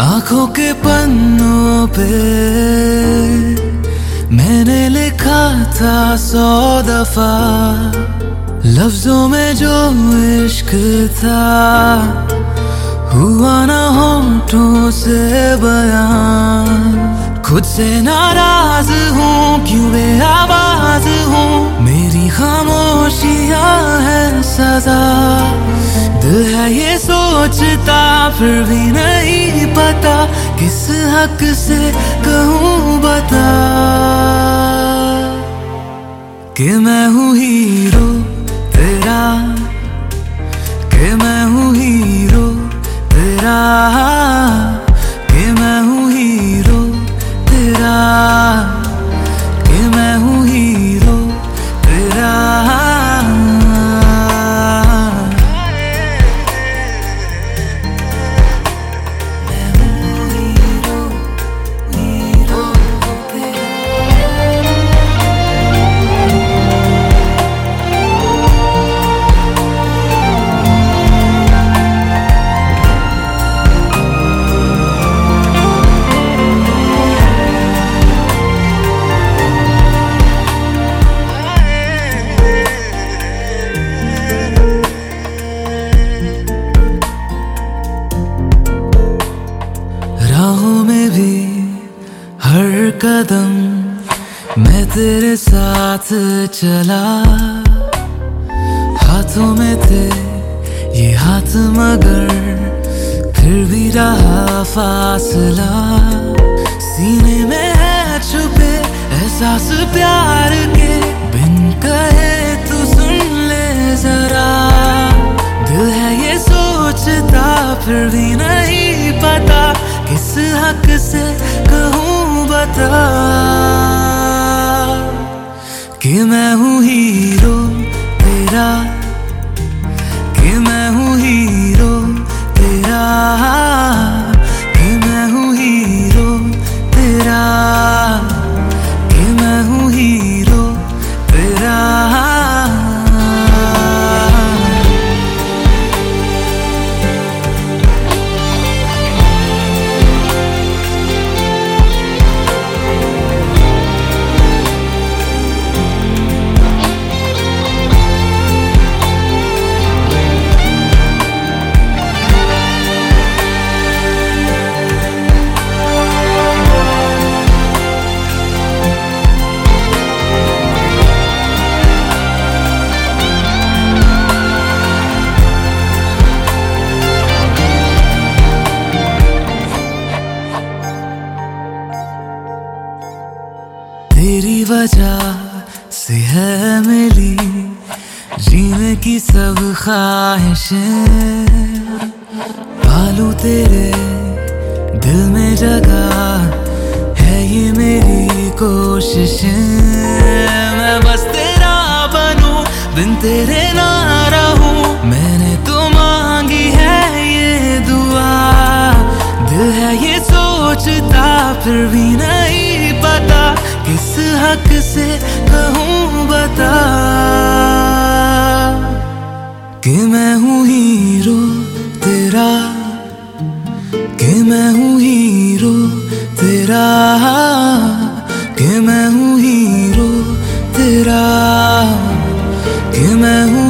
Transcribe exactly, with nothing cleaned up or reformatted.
आंखों के पन्नों पे मैंने लिखा था सौ दफा, लफ्जों में जो इश्क था हुआ ना होठों से बयान। खुद से नाराज हूँ, क्यों बेआवाज हूँ, मेरी खामोशियाँ है सजा। दिल है ये सोचता फिर भी नहीं पता, किस हक से कहूँ बता कि मैं हूँ हीरो तेरा, कि मैं हूँ हीरो तेरा, कि मैं हूँ हीरो तेरा, कि मैं हूँ हीरो तेरा। राहों में भी हर कदम मैं तेरे साथ चला, हाथों में थे ये हाथ मगर फिर भी रहा फासला। सीने में है छुपे एहसास प्यार के, बिन कहे तू सुन ले जरा। दिल है ये सोचता फिर भी नहीं पता, किस हक से कहूँ बता कि मैं हूँ हीरो तेरा, कि मैं हूँ हीरो तेरा, कि मैं हूँ हीरो तेरा, कि मैं हूँ हीरो तेरा। तेरी वजह से है मिली जीने की सब ख्वाहिशें, पालू तेरे दिल में जगह है ये मेरी कोशिशें। मैं बस तेरा बनूं बिन तेरे ना रहूं, मैंने तो मांगी है ये दुआ। दिल है ये सोचता फिर भी नहीं पता, किस हक से कहूँ बता कि मैं हूँ हीरो तेरा, कि मैं हूँ हीरो तेरा, कि मैं हूँ हीरो तेरा, कि मैं हूँ